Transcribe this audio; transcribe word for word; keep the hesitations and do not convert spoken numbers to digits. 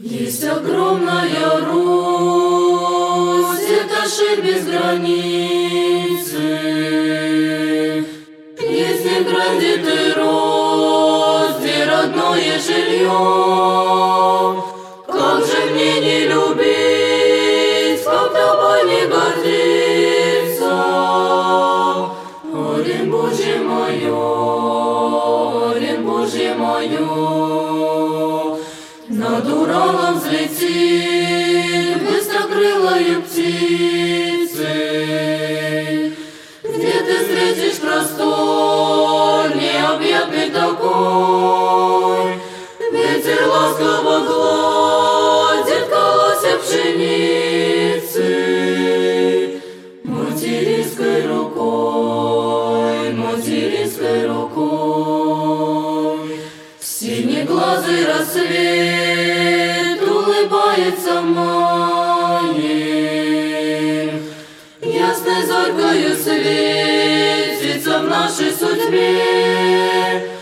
Есть огромная Русь, это ширь без границы. Есть не грандит и рост, где родное жилье. Как же мне не любить, как тобой не гордиться? Орен Божье мое, орен Божье мое, над Уралом взлетит быстрокрылою птицей. Где ты встретишь простор необъятный такой, ветер ласково гладит колосья пшеницы. Материнской рукой, материнской рукой синеглазый рассвет улыбается мне. Ясной зорькою светится в нашей судьбе.